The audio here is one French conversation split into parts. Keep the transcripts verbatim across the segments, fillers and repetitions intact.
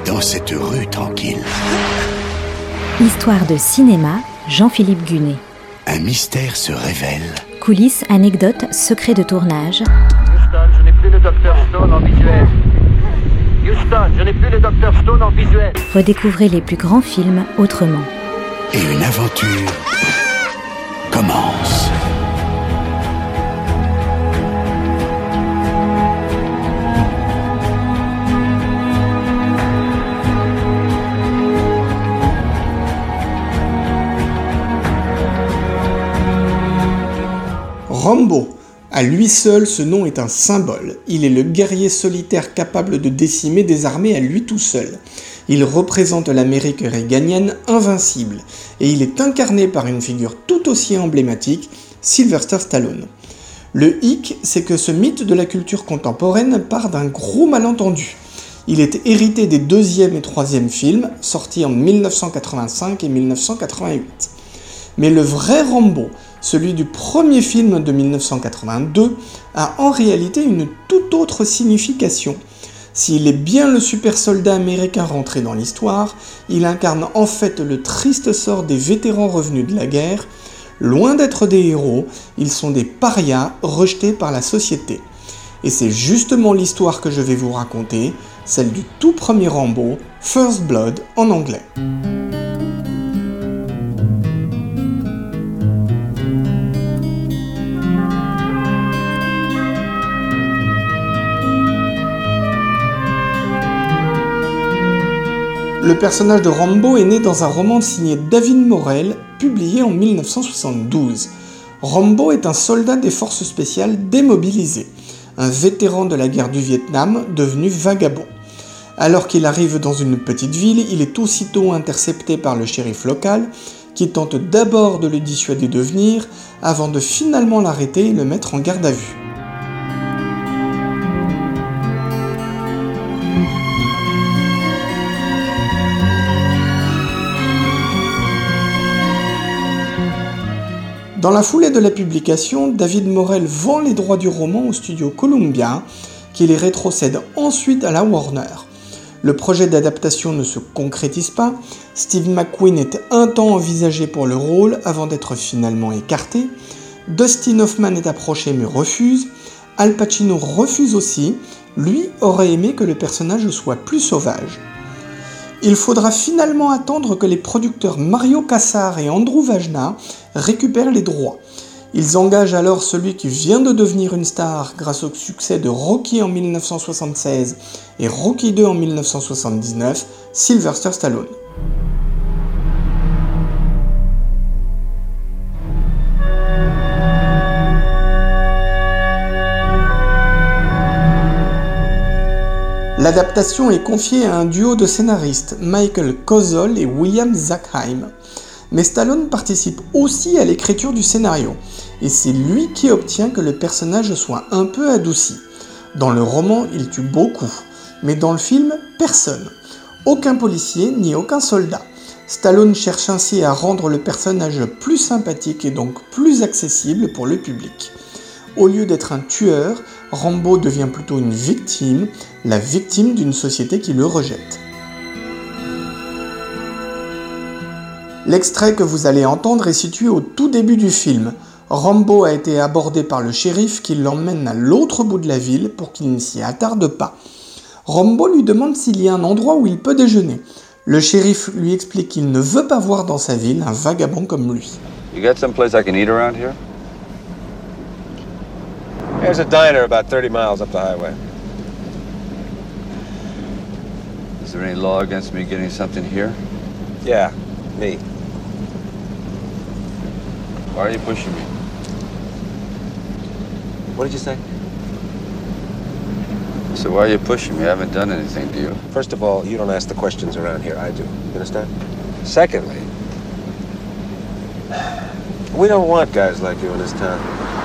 dans cette rue tranquille. Histoire de cinéma, Jean-Philippe Gunet. Un mystère se révèle. Coulisses, anecdotes, secrets de tournage. Houston, je n'ai plus le docteur Stone en visuel. Houston, je n'ai plus le docteur Stone en visuel. Redécouvrez les plus grands films autrement. Et une aventure commence. Rambo. À lui seul, ce nom est un symbole. Il est le guerrier solitaire capable de décimer des armées à lui tout seul. Il représente l'Amérique réganienne invincible, et il est incarné par une figure tout aussi emblématique, Sylvester Stallone. Le hic, c'est que ce mythe de la culture contemporaine part d'un gros malentendu. Il est hérité des deuxième et troisième films, sortis en mille neuf cent quatre-vingt-cinq et mille neuf cent quatre-vingt-huit. Mais le vrai Rambo, celui du premier film de mille neuf cent quatre-vingt-deux, a en réalité une toute autre signification. S'il est bien le super soldat américain rentré dans l'histoire, il incarne en fait le triste sort des vétérans revenus de la guerre. Loin d'être des héros, ils sont des parias rejetés par la société. Et c'est justement l'histoire que je vais vous raconter, celle du tout premier Rambo, First Blood en anglais. Le personnage de Rambo est né dans un roman signé David Morrell, publié en mille neuf cent soixante-douze. Rambo est un soldat des forces spéciales démobilisé, un vétéran de la guerre du Vietnam devenu vagabond. Alors qu'il arrive dans une petite ville, il est aussitôt intercepté par le shérif local, qui tente d'abord de le dissuader de venir, avant de finalement l'arrêter et le mettre en garde à vue. Dans la foulée de la publication, David Morrell vend les droits du roman au studio Columbia, qui les rétrocède ensuite à la Warner. Le projet d'adaptation ne se concrétise pas, Steve McQueen est un temps envisagé pour le rôle avant d'être finalement écarté, Dustin Hoffman est approché mais refuse, Al Pacino refuse aussi, lui aurait aimé que le personnage soit plus sauvage. Il faudra finalement attendre que les producteurs Mario Kassar et Andrew Vajna récupèrent les droits. Ils engagent alors celui qui vient de devenir une star grâce au succès de Rocky en mille neuf cent soixante-seize et Rocky deux en mille neuf cent soixante-dix-neuf, Sylvester Stallone. L'adaptation est confiée à un duo de scénaristes, Michael Kozol et William Zackheim. Mais Stallone participe aussi à l'écriture du scénario, et c'est lui qui obtient que le personnage soit un peu adouci. Dans le roman, il tue beaucoup, mais dans le film, personne. Aucun policier ni aucun soldat. Stallone cherche ainsi à rendre le personnage plus sympathique et donc plus accessible pour le public. Au lieu d'être un tueur, Rambo devient plutôt une victime, la victime d'une société qui le rejette. L'extrait que vous allez entendre est situé au tout début du film. Rambo a été abordé par le shérif qui l'emmène à l'autre bout de la ville pour qu'il ne s'y attarde pas. Rambo lui demande s'il y a un endroit où il peut déjeuner. Le shérif lui explique qu'il ne veut pas voir dans sa ville un vagabond comme lui. You got someplace I can eat around here? There's a diner about thirty miles up the highway. Is there any law against me getting something here? Yeah, me. Why are you pushing me? What did you say? So why are you pushing me? I haven't done anything to you. First of all, you don't ask the questions around here. I do. You understand? Secondly, we don't want guys like you in this town.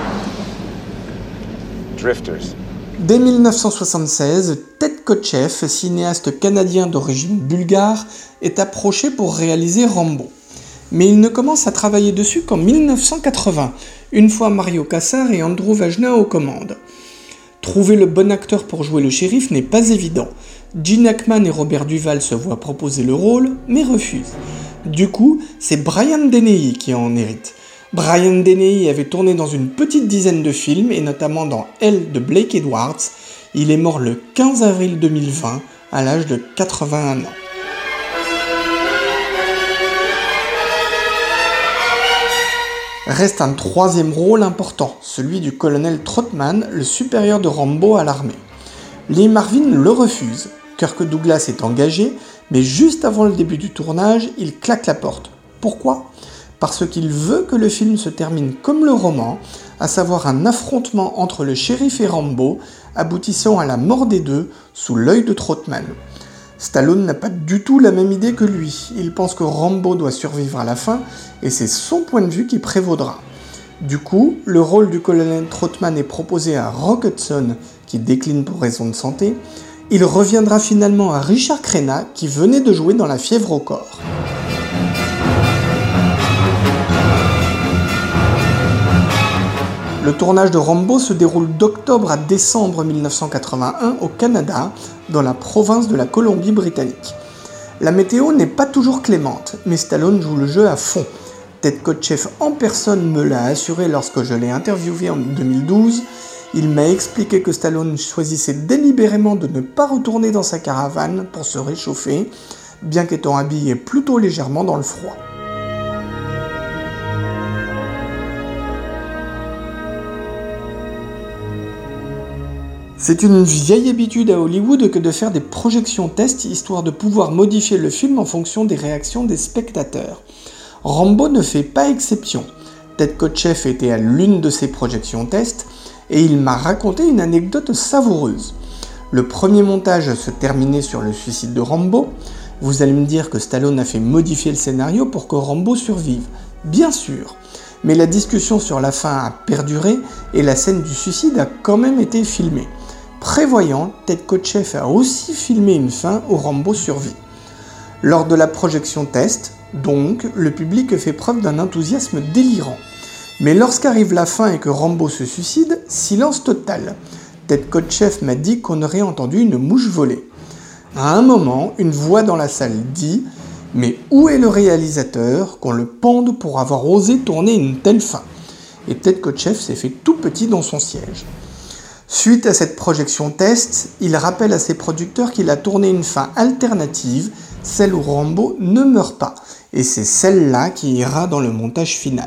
Drifters. Dès mille neuf cent soixante-seize, Ted Kotcheff, cinéaste canadien d'origine bulgare, est approché pour réaliser Rambo. Mais il ne commence à travailler dessus qu'en mille neuf cent quatre-vingts, une fois Mario Kassar et Andrew Vajna aux commandes. Trouver le bon acteur pour jouer le shérif n'est pas évident. Gene Hackman et Robert Duvall se voient proposer le rôle, mais refusent. Du coup, c'est Brian Dennehy qui en hérite. Brian Dennehy avait tourné dans une petite dizaine de films, et notamment dans Elle de Blake Edwards. Il est mort le quinze avril deux mille vingt, à l'âge de quatre-vingt-un ans. Reste un troisième rôle important, celui du colonel Trotman, le supérieur de Rambo à l'armée. Lee Marvin le refuse. Kirk Douglas est engagé, mais juste avant le début du tournage, il claque la porte. Pourquoi ? Parce qu'il veut que le film se termine comme le roman, à savoir un affrontement entre le shérif et Rambo, aboutissant à la mort des deux sous l'œil de Trotman. Stallone n'a pas du tout la même idée que lui, il pense que Rambo doit survivre à la fin, et c'est son point de vue qui prévaudra. Du coup, le rôle du colonel Trotman est proposé à Rock Hudson, qui décline pour raison de santé. Il reviendra finalement à Richard Crenna, qui venait de jouer dans La Fièvre au corps. Le tournage de Rambo se déroule d'octobre à décembre mille neuf cent quatre-vingt-un au Canada, dans la province de la Colombie-Britannique. La météo n'est pas toujours clémente, mais Stallone joue le jeu à fond. Ted Kotcheff en personne me l'a assuré lorsque je l'ai interviewé en deux mille douze. Il m'a expliqué que Stallone choisissait délibérément de ne pas retourner dans sa caravane pour se réchauffer, bien qu'étant habillé plutôt légèrement dans le froid. C'est une vieille habitude à Hollywood que de faire des projections tests histoire de pouvoir modifier le film en fonction des réactions des spectateurs. Rambo ne fait pas exception. Ted Kotcheff était à l'une de ces projections tests et il m'a raconté une anecdote savoureuse. Le premier montage se terminait sur le suicide de Rambo. Vous allez me dire que Stallone a fait modifier le scénario pour que Rambo survive. Bien sûr, mais la discussion sur la fin a perduré et la scène du suicide a quand même été filmée. Prévoyant, Ted Kotcheff a aussi filmé une fin où Rambo survit. Lors de la projection test, donc, le public fait preuve d'un enthousiasme délirant. Mais lorsqu'arrive la fin et que Rambo se suicide, silence total. Ted Kotcheff m'a dit qu'on aurait entendu une mouche voler. À un moment, une voix dans la salle dit « Mais où est le réalisateur qu'on le pende pour avoir osé tourner une telle fin ?» Et Ted Kotcheff s'est fait tout petit dans son siège. Suite à cette projection test, il rappelle à ses producteurs qu'il a tourné une fin alternative, celle où Rambo ne meurt pas, et c'est celle-là qui ira dans le montage final.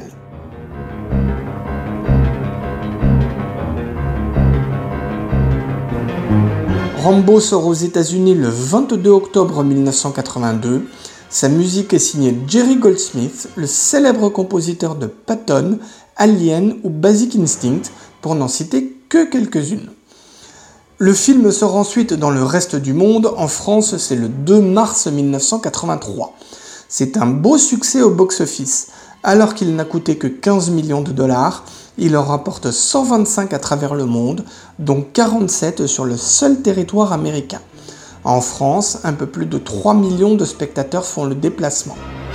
Rambo sort aux États-Unis le vingt-deux octobre mille neuf cent quatre-vingt-deux. Sa musique est signée Jerry Goldsmith, le célèbre compositeur de Patton, Alien ou Basic Instinct, pour n'en citer que quelques-unes. Le film sort ensuite dans le reste du monde. En France, c'est le deux mars mille neuf cent quatre-vingt-trois. C'est un beau succès au box-office. Alors qu'il n'a coûté que quinze millions de dollars, il en rapporte cent vingt-cinq à travers le monde, dont quarante-sept sur le seul territoire américain. En France, un peu plus de trois millions de spectateurs font le déplacement.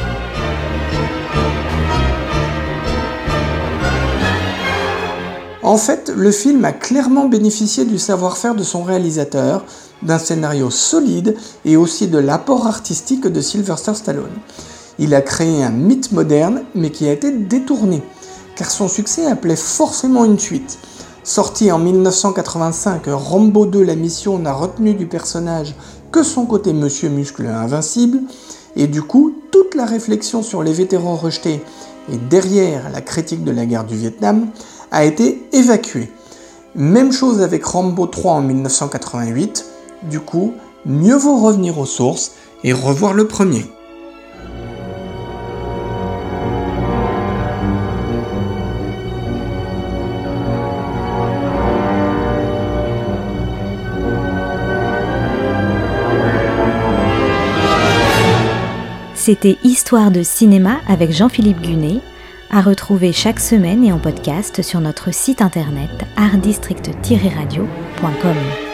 En fait, le film a clairement bénéficié du savoir-faire de son réalisateur, d'un scénario solide et aussi de l'apport artistique de Sylvester Stallone. Il a créé un mythe moderne, mais qui a été détourné, car son succès appelait forcément une suite. Sorti en mille neuf cent quatre-vingt-cinq, Rambo deux, la mission n'a retenu du personnage que son côté Monsieur Muscle invincible, et du coup, toute la réflexion sur les vétérans rejetés et derrière la critique de la guerre du Vietnam a été évacuée. Même chose avec Rambo trois en mille neuf cent quatre-vingt-huit, du coup, mieux vaut revenir aux sources et revoir le premier. C'était Histoire de cinéma avec Jean-Philippe Gunet, à retrouver chaque semaine et en podcast sur notre site internet art district tiret radio point com.